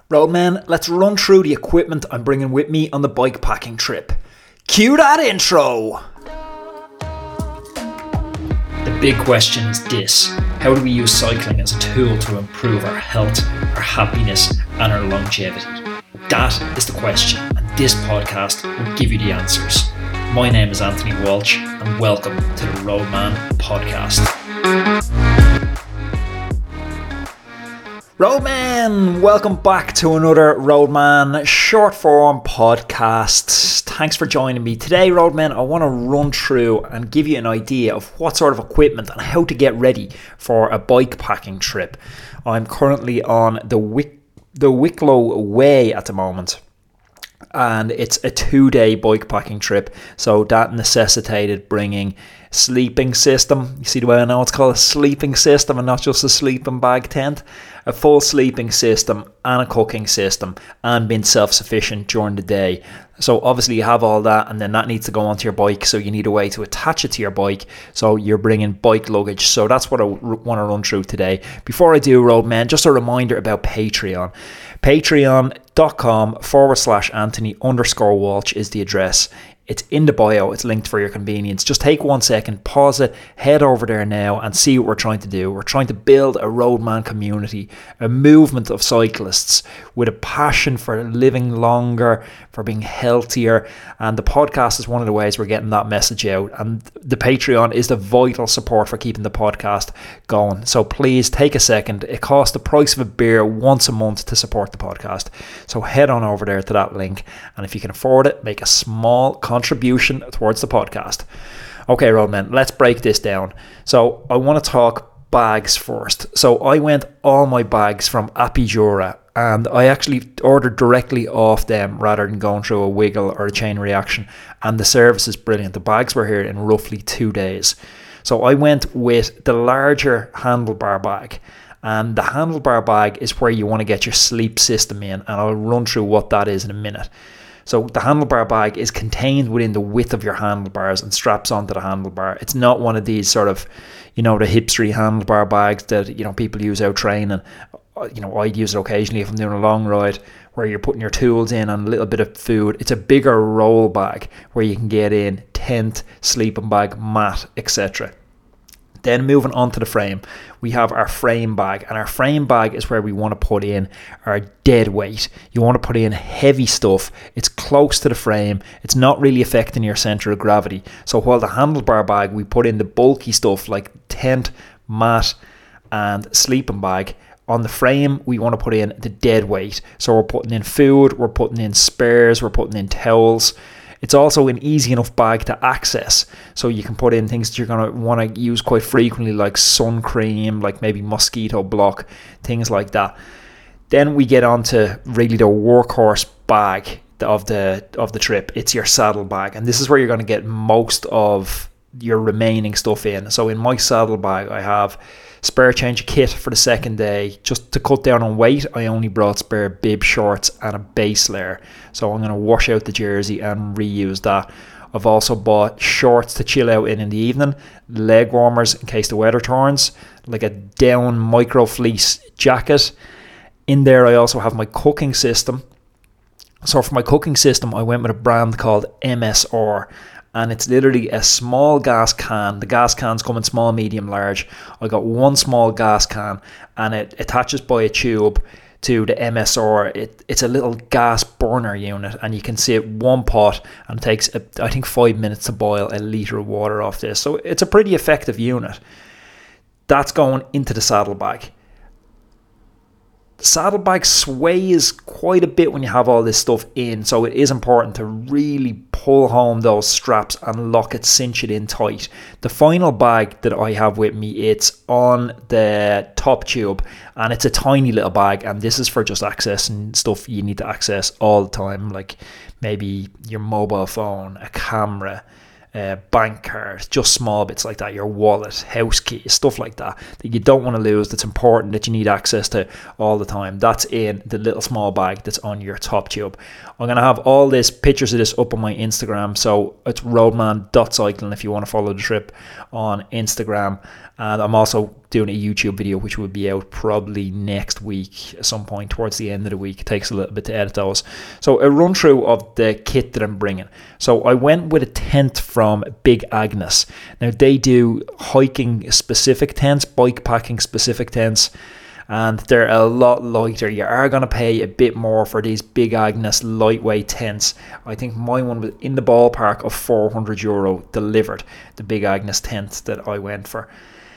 Roadman, let's run through the equipment I'm bringing with me on the bike packing trip. Cue that intro! The big question is this: how do we use cycling as a tool to improve our health, our happiness and our longevity? That is the question, and this podcast will give you the answers. My name is Anthony Walsh and welcome to the Roadman Podcast. Roadman, welcome back to another Roadman short form podcast. Thanks for joining me. Today, Roadman, I want to run through and give you an idea of what sort of equipment and how to get ready for a bike packing trip. I'm currently on the Wicklow Way at the moment, and it's a 2-day bike packing trip, so that necessitated bringing sleeping system. You see the way I know it's called a sleeping system and not just a sleeping bag tent? A full sleeping system and a cooking system, and being self-sufficient during the day. So obviously you have all that, and then that needs to go onto your bike, so you need a way to attach it to your bike, so you're bringing bike luggage. So that's what I want to run through today. Before I do, Roadman, just a reminder about Patreon. Patreon.com/Anthony_Walsh is the address. It's in the bio, it's linked for your convenience. Just take 1 second, pause it, head over there now and see what we're trying to do. We're trying to build a Roadman community, a movement of cyclists with a passion for living longer, for being healthier, and the podcast is one of the ways we're getting that message out. And the Patreon is the vital support for keeping the podcast going. So please take a second. It costs the price of a beer once a month to support the podcast. So head on over there to that link, and if you can afford it, make a small contribution towards the podcast. Okay, Roadman, let's break this down. So I want to talk bags first. So I went all my bags from Apidura, and I actually ordered directly off them rather than going through a Wiggle or a Chain Reaction, and the service is brilliant. The bags were here in roughly 2 days. So I went with the larger handlebar bag, and the handlebar bag is where you want to get your sleep system in, and I'll run through what that is in a minute. So the handlebar bag is contained within the width of your handlebars and straps onto the handlebar. It's not one of these sort of, the hipstery handlebar bags that, people use out training. I'd use it occasionally if I'm doing a long ride, where you're putting your tools in and a little bit of food. It's a bigger roll bag where you can get in tent, sleeping bag, mat, etc. Then moving on to the frame, we have our frame bag, and our frame bag is where we want to put in our dead weight. You want to put in heavy stuff. It's close to the frame. It's not really affecting your center of gravity. So while the handlebar bag, we put in the bulky stuff like tent, mat and sleeping bag, on the frame we want to put in the dead weight. So we're putting in food, we're putting in spares, we're putting in towels. It's also an easy enough bag to access, so you can put in things that you're going to want to use quite frequently, like sun cream, like maybe mosquito block, things like that. Then we get on to really the workhorse bag of the trip. It's your saddle bag, and this is where you're going to get most of your remaining stuff in. So in my saddle bag, I have spare change of kit for the second day. Just to cut down on weight, I only brought spare bib shorts and a base layer, so I'm going to wash out the jersey and reuse that. I've also bought shorts to chill out in the evening, leg warmers in case the weather turns, like a down micro fleece jacket. In there I also have my cooking system. So for my cooking system, I went with a brand called MSR, and it's literally a small gas can. The gas cans come in small, medium, large. I got one small gas can, and it attaches by a tube to the MSR. It's a little gas burner unit, and you can see it one pot, and it takes I think 5 minutes to boil a litre of water off this. So it's a pretty effective unit. That's going into the saddlebag. The saddlebag sways quite a bit when you have all this stuff in, so it is important to really pull home those straps and lock it, cinch it in tight. The final bag that I have with me, it's on the top tube, and it's a tiny little bag, and this is for just accessing stuff you need to access all the time, like maybe your mobile phone, a camera, bank cards, just small bits like that, your wallet, house key, stuff like that you don't want to lose, that's important, that you need access to all the time. That's in the little small bag that's on your top tube. I'm going to have all this, pictures of this up on my Instagram, so it's roadman.cycling if you want to follow the trip on Instagram. And I'm also doing a YouTube video which will be out probably next week at some point towards the end of the week. It takes a little bit to edit those. So a run through of the kit that I'm bringing. So I went with a tent from Big Agnes. Now they do hiking specific tents, bike packing specific tents, and they're a lot lighter. You are going to pay a bit more for these Big Agnes lightweight tents. I think my one was in the ballpark of €400 delivered, the Big Agnes tent that I went for.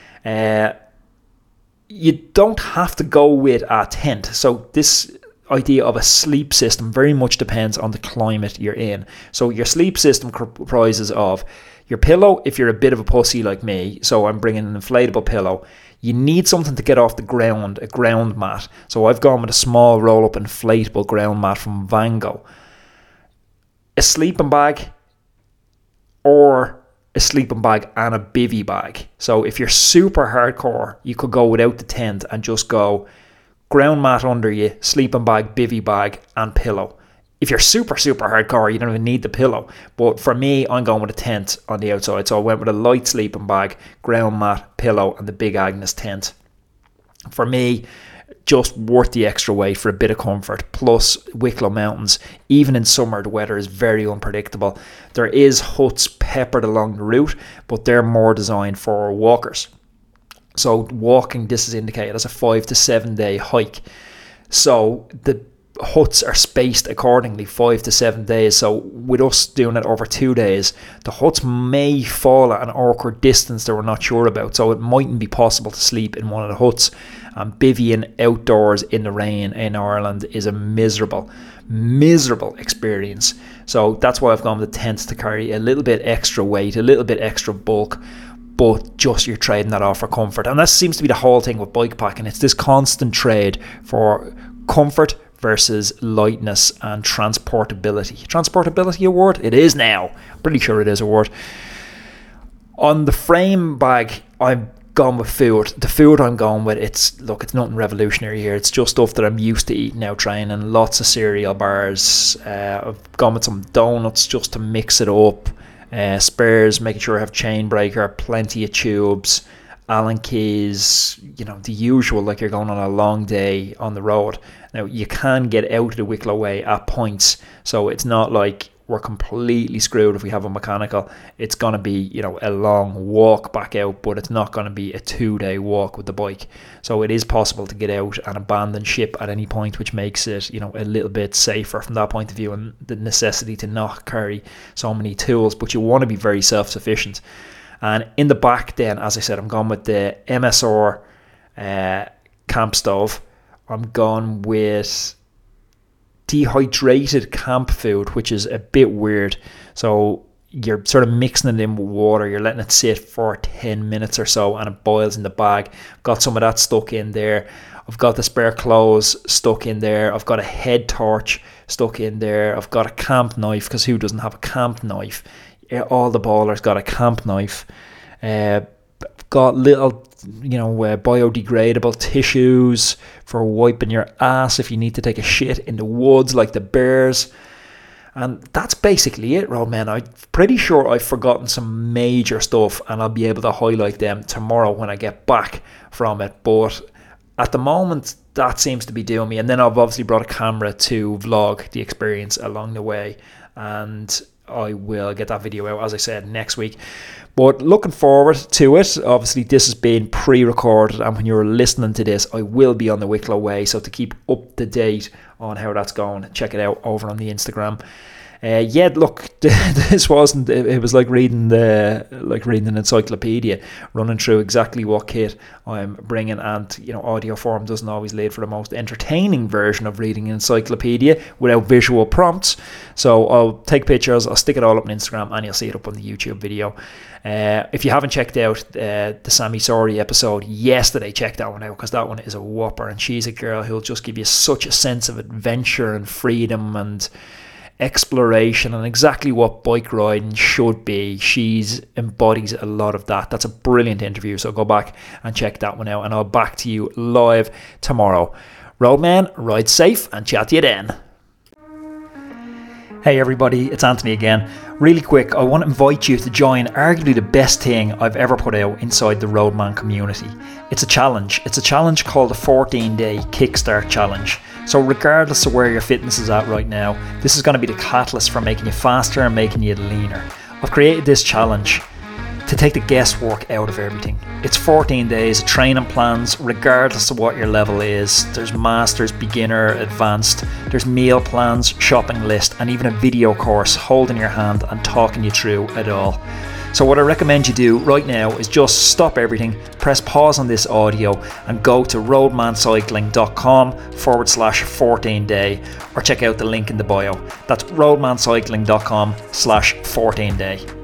You don't have to go with a tent. So this idea of a sleep system very much depends on the climate you're in. So your sleep system comprises of your pillow, if you're a bit of a pussy like me, so I'm bringing an inflatable pillow. You need something to get off the ground, a ground mat. So I've gone with a small roll-up inflatable ground mat from Vango. A sleeping bag, or a sleeping bag and a bivy bag. So if you're super hardcore, you could go without the tent and just go ground mat under you, sleeping bag, bivy bag, and pillow. If you're super hardcore, you don't even need the pillow. But for me, I'm going with a tent on the outside. So I went with a light sleeping bag, ground mat, pillow, and the Big Agnes tent. For me, just worth the extra weight for a bit of comfort. Plus, Wicklow Mountains, even in summer, the weather is very unpredictable. There is huts peppered along the route, but they're more designed for walkers. So walking, this is indicated as a 5 to 7 day hike. So the huts are spaced accordingly, 5 to 7 days. So with us doing it over 2 days, the huts may fall at an awkward distance that we're not sure about. So it mightn't be possible to sleep in one of the huts. And bivvying outdoors in the rain in Ireland is a miserable experience. So that's why I've gone with the tents, to carry a little bit extra weight, a little bit extra bulk, but just you're trading that off for comfort. And that seems to be the whole thing with bike packing. It's this constant trade for comfort versus lightness and transportability. Transportability a word? It is now. I'm pretty sure it is a word. On the frame bag, I've gone with food. The food I'm going with, it's nothing revolutionary here. It's just stuff that I'm used to eating now training. Lots of cereal bars. I've gone with some donuts just to mix it up. Spares, making sure I have chain breaker, plenty of tubes, Allen keys, the usual, like you're going on a long day on the road. Now, you can get out of the Wicklow Way at points, so it's not like we're completely screwed if we have a mechanical. It's going to be, a long walk back out, but it's not going to be a 2-day walk with the bike. So it is possible to get out and abandon ship at any point, which makes it, a little bit safer from that point of view, and the necessity to not carry so many tools. But you want to be very self-sufficient. And in the back then, as I said, I'm going with the MSR camp stove. I'm gone with dehydrated camp food, which is a bit weird. So you're sort of mixing it in with water, you're letting it sit for 10 minutes or so, and it boils in the bag. I've got some of that stuck in there. I've got the spare clothes stuck in there. I've got a head torch stuck in there. I've got a camp knife, because who doesn't have a camp knife? All the ballers got a camp knife. Got little, biodegradable tissues for wiping your ass if you need to take a shit in the woods like the bears. And that's basically it, Roadman. I'm pretty sure I've forgotten some major stuff, and I'll be able to highlight them tomorrow when I get back from it. But at the moment, that seems to be doing me. And then I've obviously brought a camera to vlog the experience along the way. And I will get that video out, as I said, next week. But looking forward to it. Obviously, this has been pre-recorded, and when you're listening to this, I will be on the Wicklow Way. So to keep up to date on how that's going, check it out over on the Instagram. This wasn't. It was like reading an encyclopedia, running through exactly what kit I'm bringing, and audio form doesn't always lead for the most entertaining version of reading an encyclopedia without visual prompts. So I'll take pictures, I'll stick it all up on Instagram, and you'll see it up on the YouTube video. If you haven't checked out the Sammy Sori episode yesterday, check that one out, because that one is a whopper, and she's a girl who'll just give you such a sense of adventure and freedom and exploration and exactly what bike riding should be. She embodies a lot of that. That's a brilliant interview, so go back and check that one out, and I'll back to you live tomorrow. Roadman, ride safe and chat to you then. Hey everybody, it's Anthony again. Really quick, I want to invite you to join arguably the best thing I've ever put out inside the Roadman community. It's a challenge. It's a challenge called the 14-Day Kickstart Challenge. So regardless of where your fitness is at right now, this is going to be the catalyst for making you faster and making you leaner. I've created this challenge to take the guesswork out of everything. It's 14 days of training plans regardless of what your level is. There's masters, beginner, advanced. There's meal plans, shopping list, and even a video course holding your hand and talking you through it all. So what I recommend you do right now is just stop everything, press pause on this audio and go to roadmancycling.com/14day or check out the link in the bio. That's roadmancycling.com/14day.